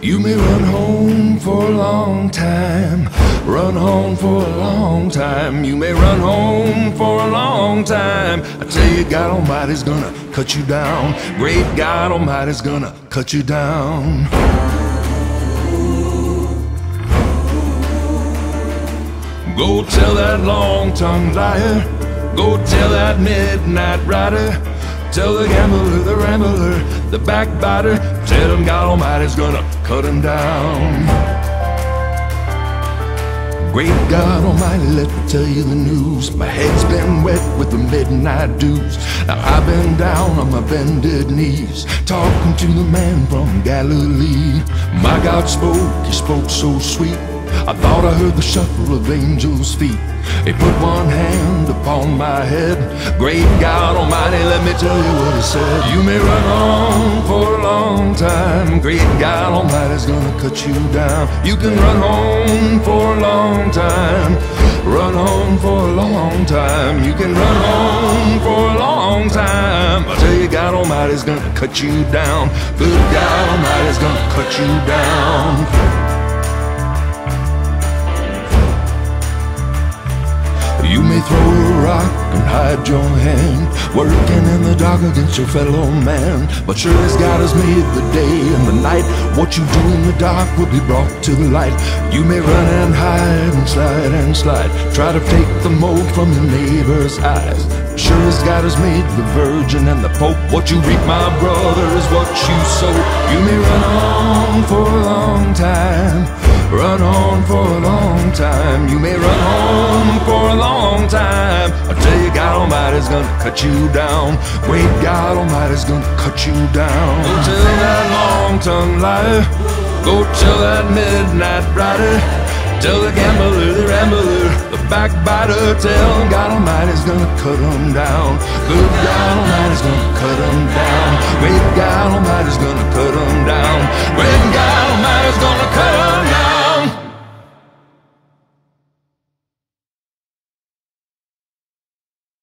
You may run home for a long time, run home for a long time. You may run home for a long time. I tell you, God Almighty's gonna cut you down. Great God Almighty's gonna cut you down. Go tell that long-tongued liar, go tell that midnight rider, tell the gambler, the rambler, the backbiter, tell him God Almighty's gonna cut him down. Great God Almighty, let me tell you the news. My head's been wet with the midnight dews. Now I've been down on my bended knees, talking to the man from Galilee. My God spoke, he spoke so sweet, I thought I heard the shuffle of angels' feet. He put one hand upon my head. Great God Almighty, let me tell you what he said. You may run on for a long time, great God Almighty's gonna cut you down. You can run on for a long time, run on for a long time. You can run on for a long time. I tell you, God Almighty's gonna cut you down. Good God Almighty's gonna cut you down. You may throw a rock and hide your hand, working in the dark against your fellow man. But sure as God has made the day and the night, what you do in the dark will be brought to the light. You may run and hide and slide, try to take the mold from your neighbor's eyes. Sure as God has made the Virgin and the Pope, what you reap, my brother, is what you sow. You may run on for a long time, run on for a long time. You may run on for a long time. I tell you, God Almighty's gonna cut you down. Great God Almighty's gonna cut you down. Go tell that long-tongued liar, go tell that midnight rider, tell the gambler, the rambler, the backbiter, tell God Almighty's gonna cut them down. Good God Almighty's gonna cut them down. Great God Almighty's gonna cut them down.